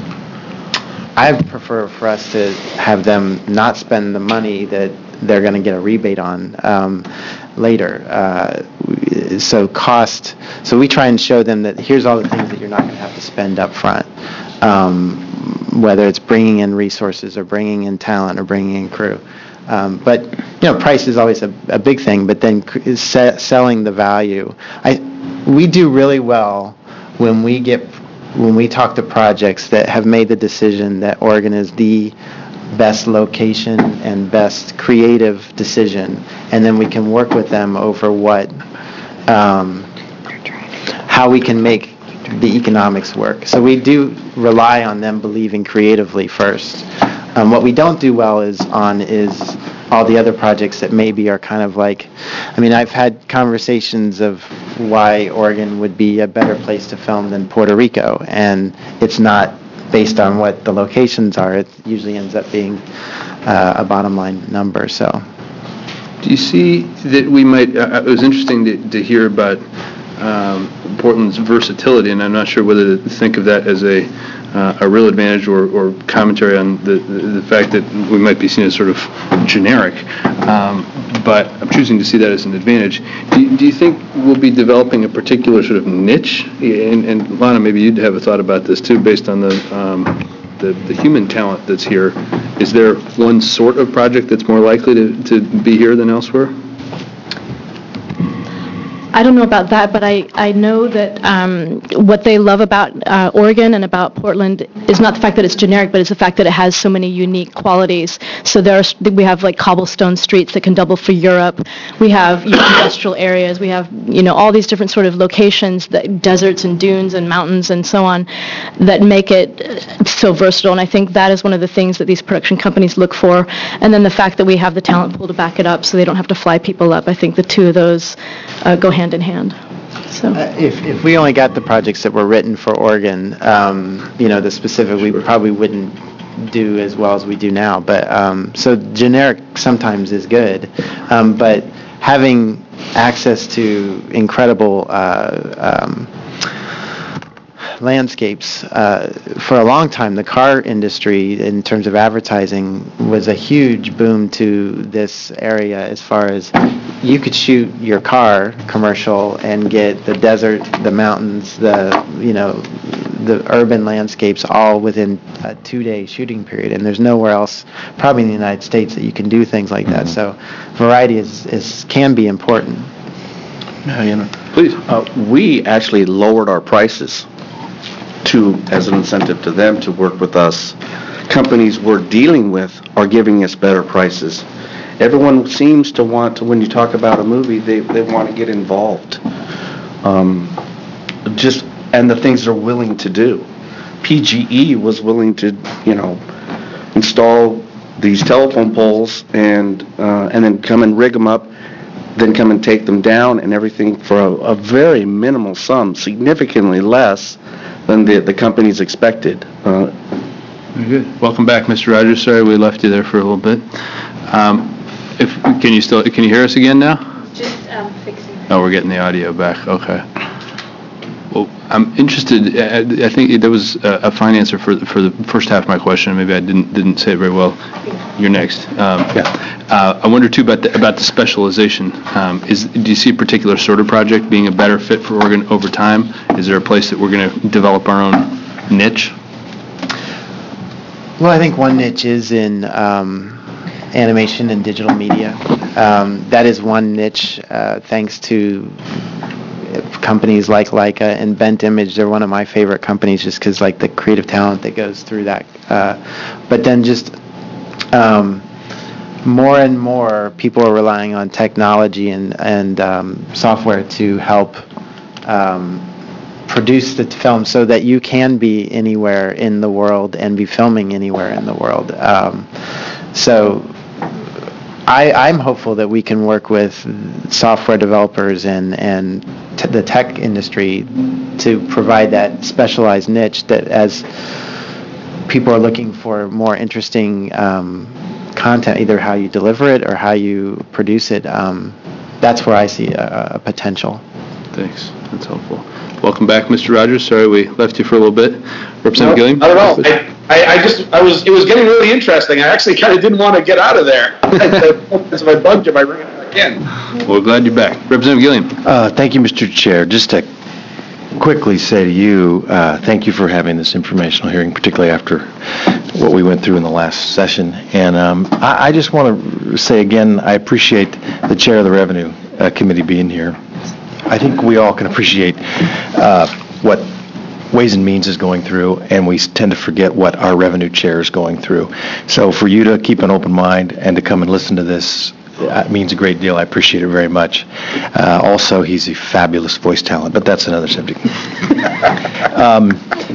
I prefer for us to have them not spend the money that they're going to get a rebate on um, later. Uh, so cost, so we try and show them that here's all the things that you're not going to have to spend up front. Um, whether it's bringing in resources or bringing in talent or bringing in crew. Um, but, you know, price is always a, a big thing, but then se- selling the value. I, we do really well when we get, when we talk to projects that have made the decision that Oregon is the best location and best creative decision, and then we can work with them over what, um, how we can make the economics work. So we do rely on them believing creatively first. Um, what we don't do well is on is all the other projects that maybe are kind of like, I mean, I've had conversations of why Oregon would be a better place to film than Puerto Rico, and it's not based on what the locations are. It usually ends up being uh, a bottom line number. So, do you see that we might, uh, it was interesting to, to hear about um, Portland's versatility, and I'm not sure whether to think of that as a Uh, a real advantage or, or commentary on the, the, the fact that we might be seen as sort of generic, um, but I'm choosing to see that as an advantage. Do you, do you think we'll be developing a particular sort of niche? And, and Lana, maybe you'd have a thought about this too, based on the, um, the the human talent that's here. Is there one sort of project that's more likely to, to be here than elsewhere? I don't know about that, but I, I know that um, what they love about uh, Oregon and about Portland is not the fact that it's generic, but it's the fact that it has so many unique qualities. So there are, we have like cobblestone streets that can double for Europe. We have you know, industrial areas. We have, you know, all these different sort of locations, that deserts and dunes and mountains and so on, that make it so versatile. And I think that is one of the things that these production companies look for. And then the fact that we have the talent pool to back it up so they don't have to fly people up. I think the two of those uh, go hand in hand. So Uh, If, if we only got the projects that were written for Oregon, um, you know, the specific, we probably wouldn't do as well as we do now. But, um, so generic sometimes is good, um, but having access to incredible uh, um, landscapes, uh, for a long time, the car industry, in terms of advertising, was a huge boom to this area as far as you could shoot your car commercial and get the desert, the mountains, the, you know, the urban landscapes all within a two-day shooting period. And there's nowhere else, probably in the United States, that you can do things like that. So variety is, is can be important. Yeah, you know. Please. Uh, We actually lowered our prices to, as an incentive to them to work with us. Companies we're dealing with are giving us better prices. Everyone seems to want to, when you talk about a movie, they, they want to get involved. Um, Just, and the things they're willing to do. P G E was willing to, you know, install these telephone poles and, uh, and then come and rig them up, then come and take them down and everything for a, a very minimal sum, significantly less than the, the companies expected. Uh, Very good. Welcome back, Mister Rogers. Sorry we left you there for a little bit. Um, If, can you still, can you hear us again now? Just um, fixing. Oh, we're getting the audio back, okay. Well, I'm interested, I I think there was a a fine answer for, the- for the first half of my question, maybe I didn't, didn't say it very well. You're next. Um, uh, I wonder too about the, about the specialization. Um, Is, do you see a particular sort of project being a better fit for Oregon over time? Is there a place that we're going to develop our own niche? Well, I think one niche is in um, animation and digital media. Um, That is one niche, uh, thanks to companies like Leica and Bent Image. They're one of my favorite companies just because, like, the creative talent that goes through that. Uh, But then just um, more and more people are relying on technology and, and um, software to help um, produce the film so that you can be anywhere in the world and be filming anywhere in the world. Um, So I, I'm hopeful that we can work with software developers and, and t- the tech industry to provide that specialized niche that as people are looking for more interesting um, content, either how you deliver it or how you produce it, um, that's where I see a, a potential. Thanks, that's helpful. Welcome back, Mister Rogers. Sorry we left you for a little bit. Representative Gilliam? Not at all. I, I I just, I was, it was getting really interesting. I actually kind of didn't want to get out of there. That's my bugged you by bringing it back in. Well, we're glad you're back. Representative Gilliam? Uh, Thank you, Mister Chair. Just to quickly say to you, uh, thank you for having this informational hearing, particularly after what we went through in the last session. And um, I I just want to say again, I appreciate the Chair of the Revenue uh, Committee being here. I think we all can appreciate uh, what Ways and Means is going through, and we tend to forget what our Revenue Chair is going through. So for you to keep an open mind and to come and listen to this uh, means a great deal. I appreciate it very much. Uh, Also, he's a fabulous voice talent, but that's another subject. Um,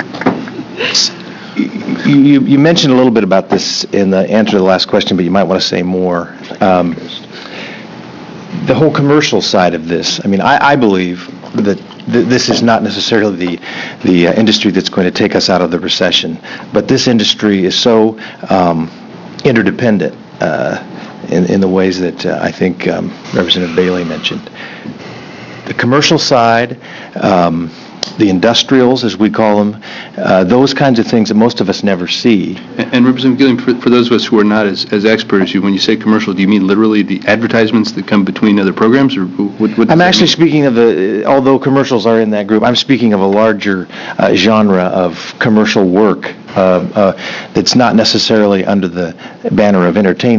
You you mentioned a little bit about this in the answer to the last question, but you might want to say more. Um, The whole commercial side of this, I mean, I, I believe that th- this is not necessarily the, the uh, industry that's going to take us out of the recession, but this industry is so um, interdependent uh, in, in the ways that uh, I think um, Representative Bailey mentioned. The commercial side, um, the industrials, as we call them, uh, those kinds of things that most of us never see. And and Representative Gilliam, for, for those of us who are not as, as expert as you, when you say commercial, do you mean literally the advertisements that come between other programs, or what? what I'm actually speaking of the, although commercials are in that group, I'm speaking of a larger uh, genre of commercial work uh, uh, that's not necessarily under the banner of entertainment,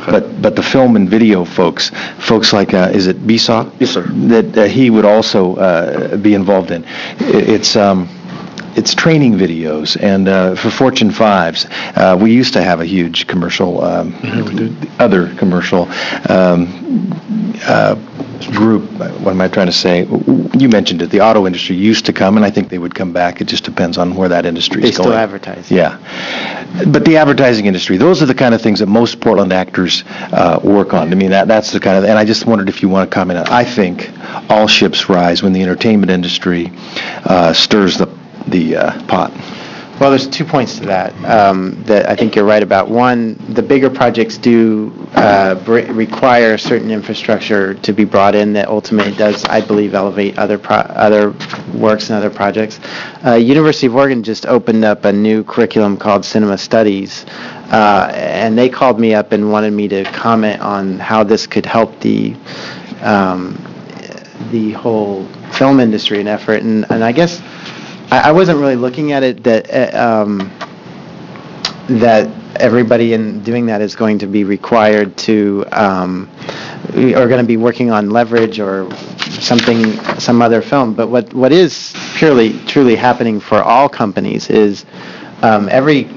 But, but the film and video folks, folks like, uh, is it B S A W? Yes, sir. That uh, he would also uh, be involved in. I- It's, um, it's training videos, and uh, for Fortune fives, uh, we used to have a huge commercial, um, other commercial um, uh, group, what am I trying to say? You mentioned it, the auto industry used to come, and I think they would come back. It just depends on where that industry They is going. still advertise. Yeah. But the advertising industry, those are the kind of things that most Portland actors uh, work on. I mean, that that's the kind of, and I just wondered if you want to comment on, I think all ships rise when the entertainment industry uh, stirs the, the uh, pot. Well, there's two points to that um, that I think you're right about. One, the bigger projects do uh, br- require certain infrastructure to be brought in that ultimately does, I believe, elevate other pro- other works and other projects. Uh, University of Oregon just opened up a new curriculum called Cinema Studies, uh, and they called me up and wanted me to comment on how this could help the um, the whole film industry and effort. And, and I guess I wasn't really looking at it that uh, um, that everybody in doing that is going to be required to um, or going to be working on Leverage or something, some other film. But what what is purely truly happening for all companies is um, every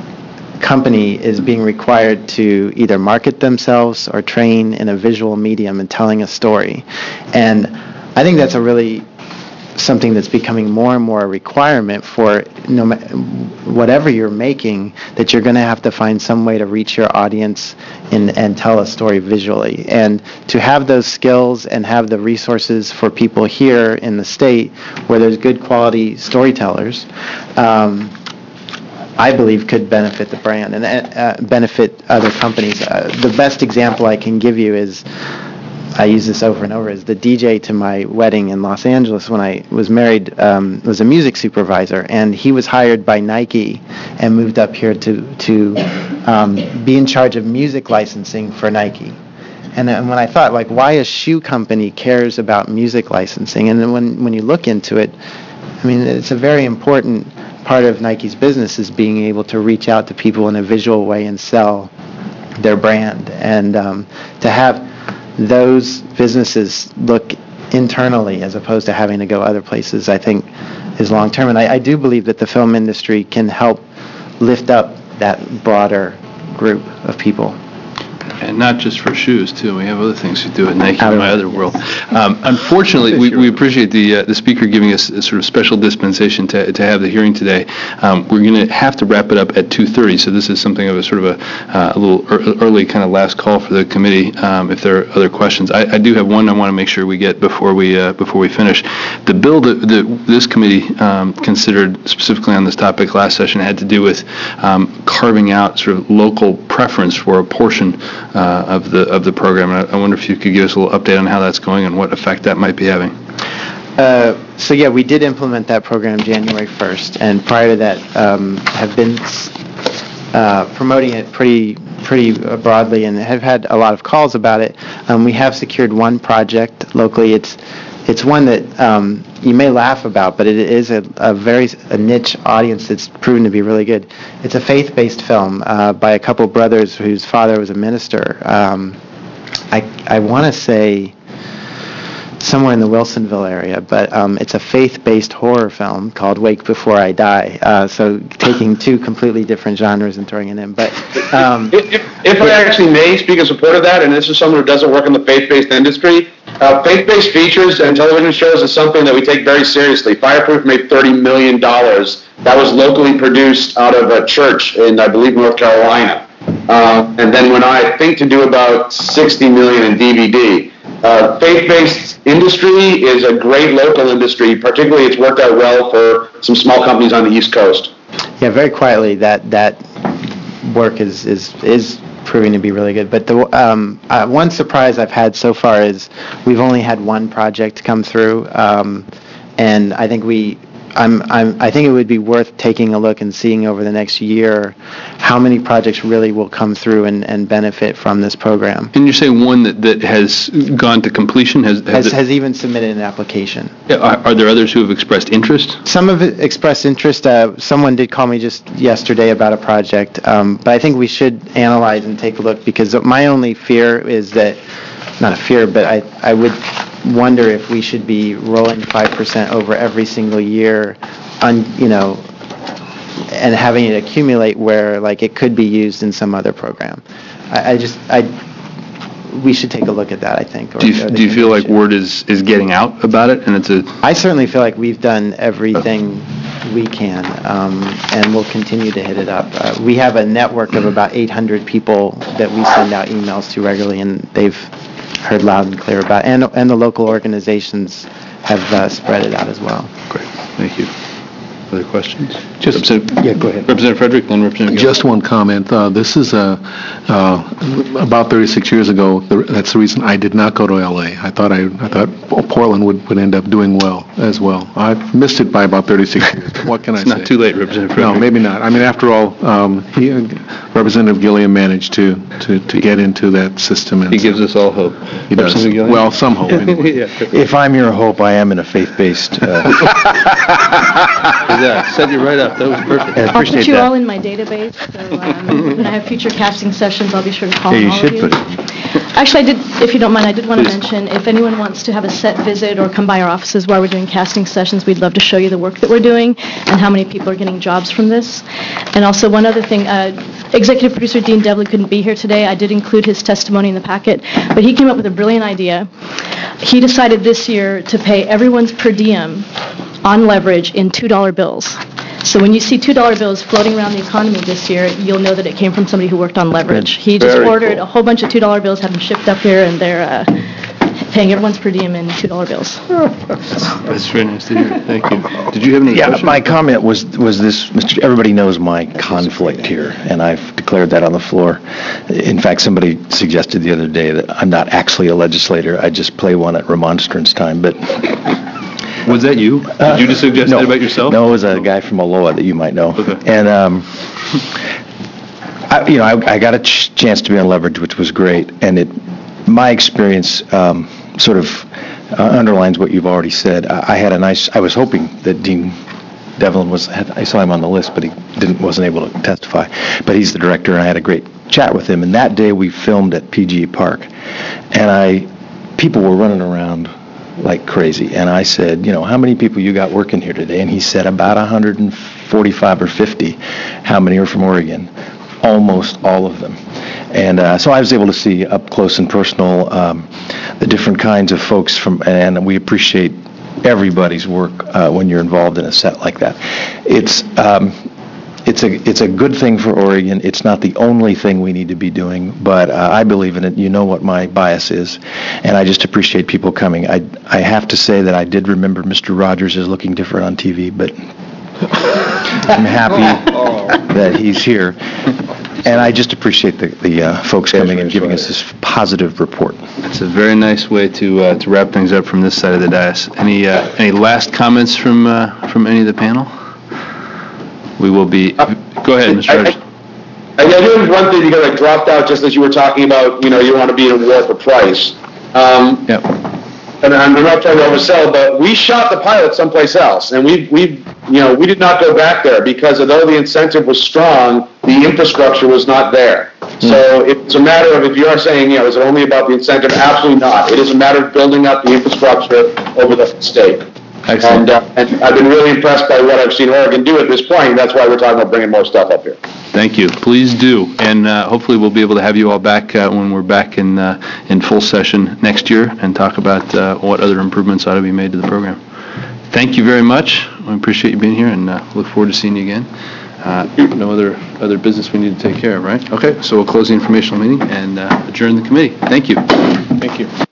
company is being required to either market themselves or train in a visual medium and telling a story, and I think that's a really something that's becoming more and more a requirement for no ma- whatever you're making, that you're going to have to find some way to reach your audience and, and tell a story visually. And to have those skills and have the resources for people here in the state where there's good quality storytellers, um, I believe could benefit the brand and uh, benefit other companies. Uh, the best example I can give you is, I use this over and over, is the D J to my wedding in Los Angeles when I was married um, was a music supervisor, and he was hired by Nike and moved up here to to um, be in charge of music licensing for Nike. And then when I thought, like, why a shoe company cares about music licensing, and then when when you look into it, I mean, it's a very important part of Nike's business is being able to reach out to people in a visual way and sell their brand, and um, to have those businesses look internally as opposed to having to go other places, I think is long-term. And I, I do believe that the film industry can help lift up that broader group of people. And not just for shoes, too. We have other things to do at Nike in my other world. Um, Unfortunately, we we appreciate the uh, the speaker giving us a sort of special dispensation to to have the hearing today. Um, We're going to have to wrap it up at two thirty, so this is something of a sort of a uh, a little ear- early kind of last call for the committee, um, if there are other questions. I I do have one I want to make sure we get before we uh, before we finish. The bill that that this committee um, considered specifically on this topic last session had to do with um, carving out sort of local preference for a portion uh, of the of the program. And I I wonder if you could give us a little update on how that's going and what effect that might be having. Uh, so yeah, we did implement that program January first, and prior to that, um, have been uh, promoting it pretty pretty broadly, and have had a lot of calls about it. Um, we have secured one project locally. It's it's one that um, you may laugh about, but it is a, a very a niche audience that's proven to be really good. It's a faith-based film uh, by a couple brothers whose father was a minister. Um, I I want to say somewhere in the Wilsonville area, but um, it's a faith-based horror film called Wake Before I Die. Uh, so taking two completely different genres and throwing it in. But um, If, if, if I actually may speak in support of that, and this is someone who doesn't work in the faith-based industry, uh, faith-based features and television shows is something that we take very seriously. Fireproof made thirty million dollars. That was locally produced out of a church in, I believe, North Carolina. Uh, and then went on, I think, to do about sixty million dollars in D V D. Uh, faith-based industry is a great local industry. Particularly, it's worked out well for some small companies on the East Coast. yeah, very quietly, that that work is is is proving to be really good. But the um, uh, one surprise I've had so far is we've only had one project come through, um, and I think we I'm, I'm, I think it would be worth taking a look and seeing over the next year how many projects really will come through and, and benefit from this program. And you're saying one that, that has gone to completion, has... Has, it- has even submitted an application. Are, are there others who have expressed interest? Some have expressed interest. Uh, someone did call me just yesterday about a project, um, but I think we should analyze and take a look, because my only fear is that, not a fear, but I, I would wonder if we should be rolling five percent over every single year, on, you know, and having it accumulate where, like, it could be used in some other program. I, I just, I, we should take a look at that, I think. or- Do you, or the do you feel like commission. word is, is getting out about it, and it's a... I certainly feel like we've done everything we can, um, and we'll continue to hit it up. Uh, We have a network of about eight hundred people that we send out emails to regularly, and they've heard loud and clear about it. And, and the local organizations have uh, spread it out as well. Great, thank you. Other questions? Just- Representative- yeah, go ahead. Representative Frederick, then Representative Gillen. Just one comment. Uh, This is a, uh, about thirty-six years ago, the- that's the reason I did not go to L A. I thought I, I thought Portland would, would end up doing well as well. I missed it by about thirty-six years. What can I It's say? not too late, Representative No, Frederick. maybe not. I mean, after all, um, he, Representative Gilliam managed to, to, to get into that system. and He gives us all hope. He does. Representative Gillen? Well, some hope, anyway. Yeah. If I'm your hope, I am in a faith-based, uh, Yeah, set you right up, that was perfect. I I'll appreciate put you all that. in my database, so um, when I have future casting sessions, I'll be sure to call Yeah, on you all should of put you. Actually, I did, if you don't mind, I did want to Please. mention, if anyone wants to have a set visit or come by our offices while we're doing casting sessions, we'd love to show you the work that we're doing and how many people are getting jobs from this. And also, one other thing, uh, Executive Producer Dean Devlin couldn't be here today. I did include his testimony in the packet, but he came up with a brilliant idea. He decided this year to pay everyone's per diem on leverage in two dollar bills. So when you see two dollar bills floating around the economy this year, you'll know that it came from somebody who worked on leverage. He just Very ordered cool. a whole bunch of two dollar bills, had them shipped up here, and they're uh, paying everyone's per diem in two dollar bills. That's very nice to hear, thank you. Did you have any Yeah, questions? my comment was, was this, Mister everybody knows my conflict here, and I've declared that on the floor. In fact, somebody suggested the other day that I'm not actually a legislator, I just play one at remonstrance time, but... Was that you? Did you just suggest No. that about yourself? No, it was a guy from Aloha that you might know. Okay. And, um, I, you know, I, I got a ch- chance to be on leverage, which was great, and it, my experience, um, sort of uh, underlines what you've already said. I, I had a nice, I was hoping that Dean Devlin was, had, I saw him on the list, but he didn't, wasn't able to testify. But he's the director, and I had a great chat with him. And that day, we filmed at P G A Park, and I, people were running around like crazy. And I said, you know, how many people you got working here today? And he said, about one hundred forty-five or fifty. How many are from Oregon? Almost all of them. And uh, so I was able to see up close and personal um, the different kinds of folks from, and we appreciate everybody's work uh, when you're involved in a set like that. It's, um, it's a, it's a good thing for Oregon. It's not the only thing we need to be doing, but uh, I believe in it. You know what my bias is, and I just appreciate people coming. I, I have to say that I did remember Mister Rogers is looking different on T V, but I'm happy that he's here. And I just appreciate the, the uh, folks coming and giving us this positive report. It's a very nice way to, uh, to wrap things up from this side of the dais. Any, uh, any last comments from, uh, from any of the panel? We will be, go ahead, Mister I- Rogers. I, I knew one thing because I dropped out just as you were talking about, you know, you want to be in a war for price. Um, Yep. and I'm not trying to oversell, but we shot the pilot someplace else, and we, we, you know, we did not go back there because although the incentive was strong, the infrastructure was not there. So it's a matter of, if you are saying, you know, is it only about the incentive? Absolutely not. It is a matter of building up the infrastructure over the state. Excellent. And, uh, and I've been really impressed by what I've seen Oregon do at this point. That's why we're talking about bringing more stuff up here. Thank you. Please do. And uh, hopefully we'll be able to have you all back uh, when we're back in, uh, in full session next year and talk about uh, what other improvements ought to be made to the program. Thank you very much. I appreciate you being here and uh, look forward to seeing you again. Uh, No other, other business we need to take care of, right? Okay, so we'll close the informational meeting and uh, adjourn the committee. Thank you. Thank you.